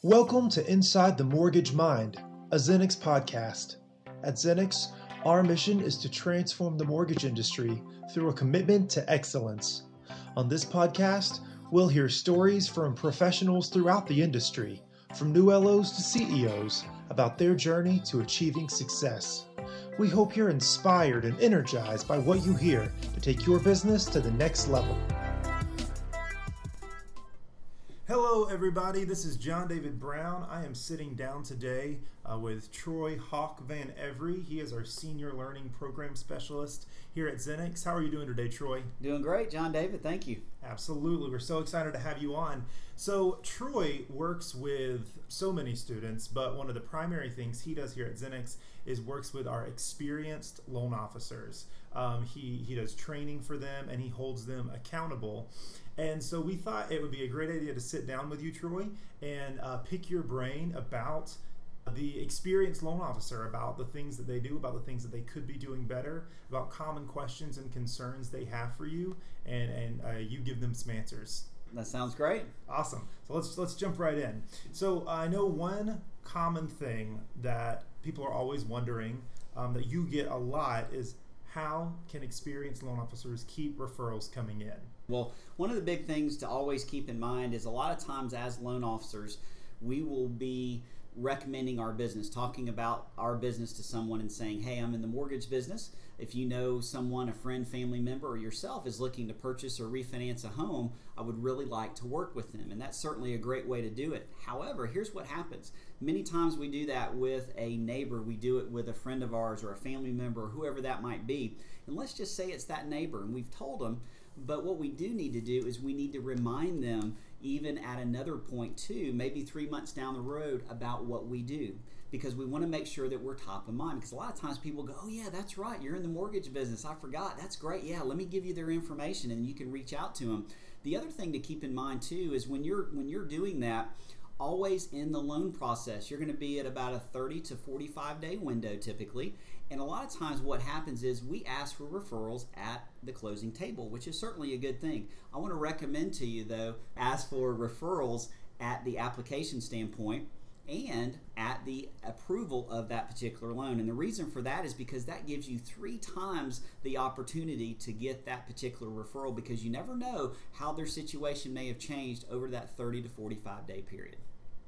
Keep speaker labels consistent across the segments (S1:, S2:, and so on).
S1: Welcome to Inside the Mortgage Mind, a Zenix podcast. At Zenix, our mission is to transform the mortgage industry through a commitment to excellence. On this podcast, we'll hear stories from professionals throughout the industry, from new LOs to CEOs, about their journey to achieving success. We hope you're inspired and energized by what you hear to take your business to the next level. Hello, everybody. This is John David Brown. I am sitting down today with Troy Hawk Van Every. He is our Senior Learning Program Specialist here at Zenix. How are you doing today, Troy?
S2: Doing great, John David. Thank you.
S1: Absolutely. We're so excited to have you on. So Troy works with so many students, but one of the primary things he does here at Zenix is works with our experienced loan officers. He does training for them and he holds them accountable. And so we thought it would be a great idea to sit down with you, Troy, and pick your brain about the experienced loan officer, about the things that they do, about the things that they could be doing better, about common questions and concerns they have for you, and you give them some answers.
S2: That sounds great.
S1: Awesome. So let's jump right in. So I know one common thing that people are always wondering that you get a lot is, how can experienced loan officers keep referrals coming in?
S2: Well, one of the big things to always keep in mind is a lot of times as loan officers, we will be recommending our business, talking about our business to someone and saying, hey, I'm in the mortgage business. If you know someone, a friend, family member, or yourself is looking to purchase or refinance a home, I would really like to work with them. And that's certainly a great way to do it. However, here's what happens. Many times we do that with a neighbor. We do it with a friend of ours or a family member or whoever that might be. And let's just say it's that neighbor and we've told them. But what we do need to do is we need to remind them, even at another point too, maybe 3 months down the road, about what we do. Because we want to make sure that we're top of mind. Because a lot of times people go, oh yeah, that's right, you're in the mortgage business, I forgot, that's great, yeah, let me give you their information and you can reach out to them. The other thing to keep in mind too is when you're doing that, always in the loan process, you're going to be at about a 30 to 45 day window typically. And a lot of times what happens is we ask for referrals at the closing table, which is certainly a good thing. I want to recommend to you though, ask for referrals at the application standpoint and at the approval of that particular loan. And the reason for that is because that gives you 3 times the opportunity to get that particular referral, because you never know how their situation may have changed over that 30 to 45 day period.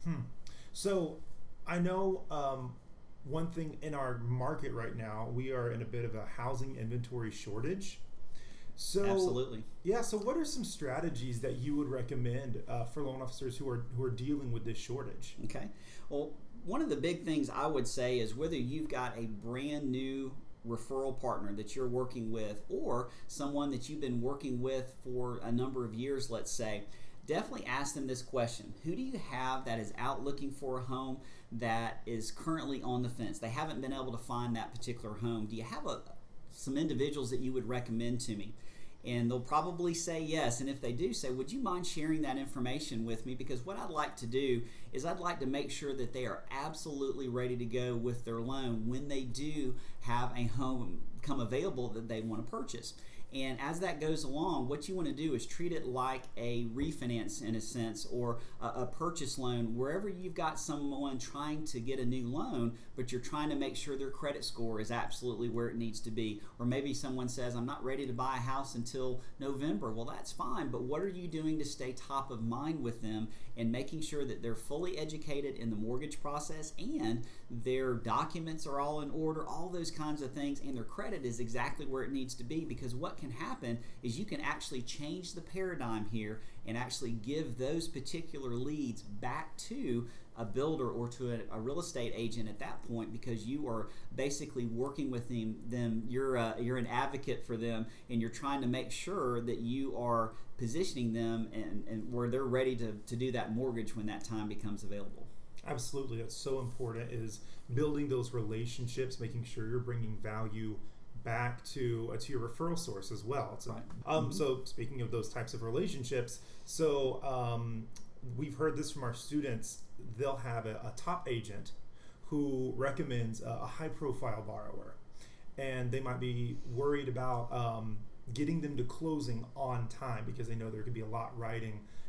S1: So I know one thing in our market right now, we are in a bit of a housing inventory shortage. So
S2: absolutely.
S1: Yeah, so what are some strategies that you would recommend for loan officers who are dealing with this shortage?
S2: Okay. Well, one of the big things I would say is whether you've got a brand new referral partner that you're working with or someone that you've been working with for a number of years, let's say, definitely ask them this question. Who do you have that is out looking for a home that is currently on the fence? They haven't been able to find that particular home. Do you have some individuals that you would recommend to me? And they'll probably say yes. And if they do say, would you mind sharing that information with me? Because what I'd like to do is I'd like to make sure that they are absolutely ready to go with their loan when they do have a home come available that they want to purchase. And as that goes along, what you want to do is treat it like a refinance in a sense, or a purchase loan, wherever you've got someone trying to get a new loan, but you're trying to make sure their credit score is absolutely where it needs to be. Or maybe someone says, I'm not ready to buy a house until November. Well, that's fine, but what are you doing to stay top of mind with them and making sure that they're fully educated in the mortgage process and their documents are all in order, all those kinds of things, and their credit is exactly where it needs to be? Because what can happen is you can actually change the paradigm here and actually give those particular leads back to a builder or to a real estate agent at that point, because you are basically working with them. You're an advocate for them, and you're trying to make sure that you are positioning them and where they're ready to do that mortgage when that time becomes available.
S1: Absolutely. That's so important, is building those relationships, making sure you're bringing value back to your referral source as well. So,
S2: right.
S1: So speaking of those types of relationships, we've heard this from our students. They'll have a top agent who recommends a high-profile borrower, and they might be worried about getting them to closing on time because they know there could be a lot riding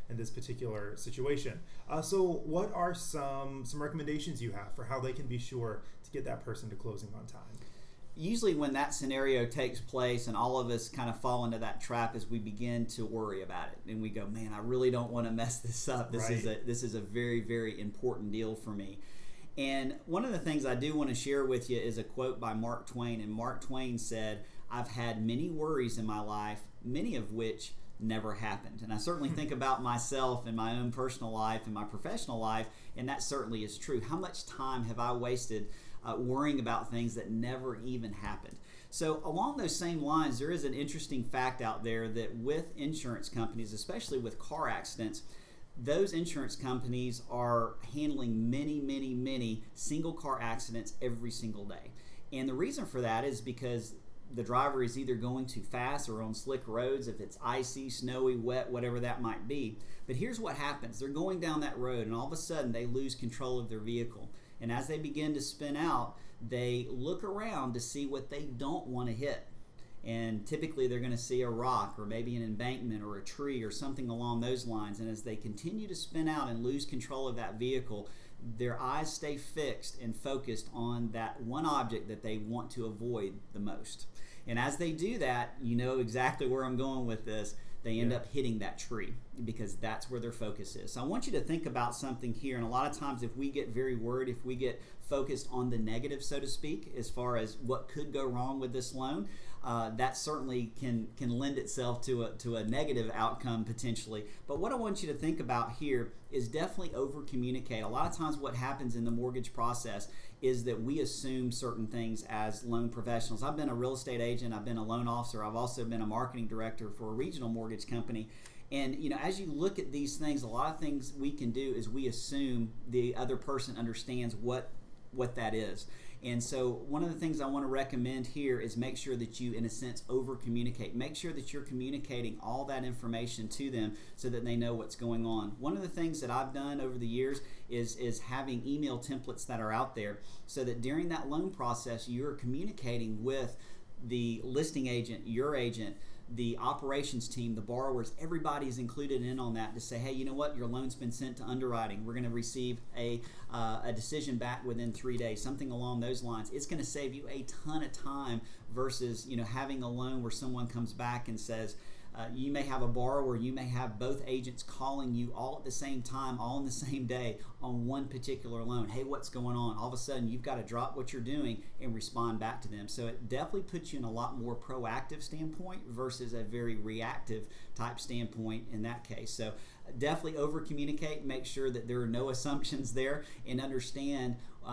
S1: in this particular situation. So what are some recommendations you have for how they can be sure to get that person to closing on time?
S2: Usually when that scenario takes place and all of us kind of fall into that trap is we begin to worry about it and we go, man, I really don't want to mess this up. This is a very, very important deal for me. And one of the things I do want to share with you is a quote by Mark Twain. And Mark Twain said, "I've had many worries in my life, many of which never happened." And I certainly think about myself in my own personal life and my professional life, and that certainly is true. How much time have I wasted worrying about things that never even happened? So along those same lines, there is an interesting fact out there that with insurance companies, especially with car accidents, those insurance companies are handling many, many, many single car accidents every single day. And the reason for that is because the driver is either going too fast or on slick roads, if it's icy, snowy, wet, whatever that might be. But here's what happens. They're going down that road and all of a sudden they lose control of their vehicle. And as they begin to spin out, they look around to see what they don't want to hit. And typically they're going to see a rock or maybe an embankment or a tree or something along those lines. And as they continue to spin out and lose control of that vehicle, their eyes stay fixed and focused on that one object that they want to avoid the most. And as they do that, you know exactly where I'm going with this, they end up hitting that tree because that's where their focus is. So I want you to think about something here. And a lot of times if we get very worried, if we get focused on the negative, so to speak, as far as what could go wrong with this loan, that certainly can lend itself to a negative outcome potentially. But what I want you to think about here is definitely over communicate. A lot of times what happens in the mortgage process is that we assume certain things as loan professionals. I've been a real estate agent, I've been a loan officer, I've also been a marketing director for a regional mortgage company. And you know, as you look at these things, a lot of things we can do is we assume the other person understands what that is. And so one of the things I want to recommend here is make sure that you, in a sense, over communicate. Make sure that you're communicating all that information to them so that they know what's going on. One of the things that I've done over the years is having email templates that are out there so that during that loan process, you're communicating with the listing agent, your agent, the operations team, the borrowers, everybody's included in on that to say, hey, you know what, your loan's been sent to underwriting. We're going to receive a decision back within 3 days, something along those lines. It's going to save you a ton of time versus, you know, having a loan where someone comes back and says, you may have a borrower, you may have both agents calling you all at the same time, all in the same day on one particular loan. Hey, what's going on? All of a sudden, you've got to drop what you're doing and respond back to them. So it definitely puts you in a lot more proactive standpoint versus a very reactive type standpoint in that case. So definitely over communicate, make sure that there are no assumptions there, and understand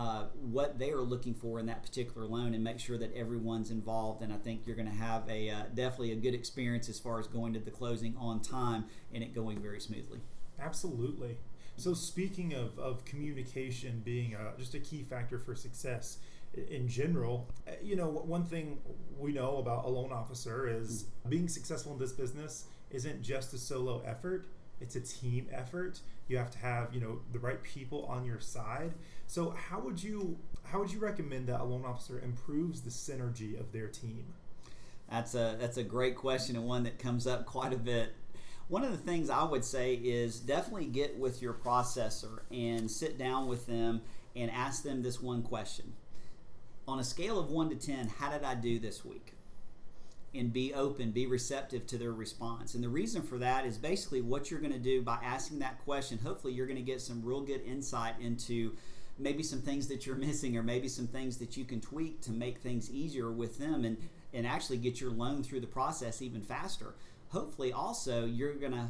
S2: what they are looking for in that particular loan, and make sure that everyone's involved. And I think you're going to have definitely a good experience as far as going to the closing on time and it going very smoothly.
S1: Absolutely. So speaking of communication being just a key factor for success in general, you know, one thing we know about a loan officer is being successful in this business isn't just a solo effort. It's a team effort. You have to have, you know, the right people on your side. So how would you recommend that a loan officer improves the synergy of their team?
S2: That's a great question, and one that comes up quite a bit. One of the things I would say is definitely get with your processor and sit down with them and ask them this one question. On a scale of 1 to 10, how did I do this week? And be open, be receptive to their response. And the reason for that is basically what you're going to do by asking that question. Hopefully you're going to get some real good insight into maybe some things that you're missing, or maybe some things that you can tweak to make things easier with them and actually get your loan through the process even faster. Hopefully also you're going to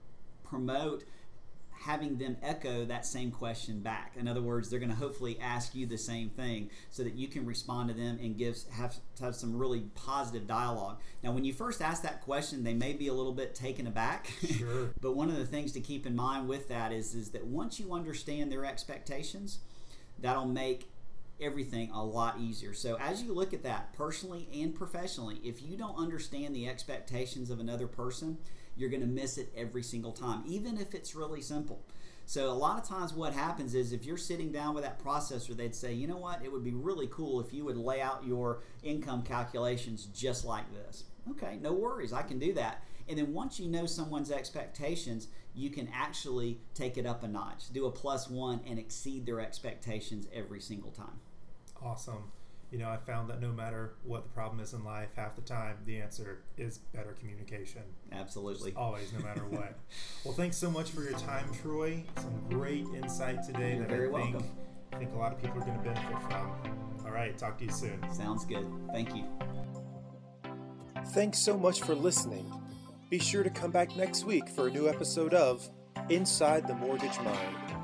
S2: promote having them echo that same question back. In other words, they're going to hopefully ask you the same thing so that you can respond to them and have some really positive dialogue. Now, when you first ask that question, they may be a little bit taken aback.
S1: Sure.
S2: But one of the things to keep in mind with that is that once you understand their expectations, that'll make everything a lot easier. So as you look at that personally and professionally, if you don't understand the expectations of another person, you're going to miss it every single time, even if it's really simple. So a lot of times what happens is if you're sitting down with that processor, they'd say, you know what, it would be really cool if you would lay out your income calculations just like this. Okay, no worries, I can do that. And then once you know someone's expectations, you can actually take it up a notch, do a +1 and exceed their expectations every single time.
S1: Awesome. I found that no matter what the problem is in life, half the time the answer is better communication.
S2: Absolutely.
S1: Just always, no matter what. Well, thanks so much for your time, Troy. Some great insight today.
S2: You're very welcome.
S1: I think a lot of people are going to benefit from. All right, talk to you soon.
S2: Sounds good. Thank you.
S3: Thanks so much for listening. Be sure to come back next week for a new episode of Inside the Mortgage Mind.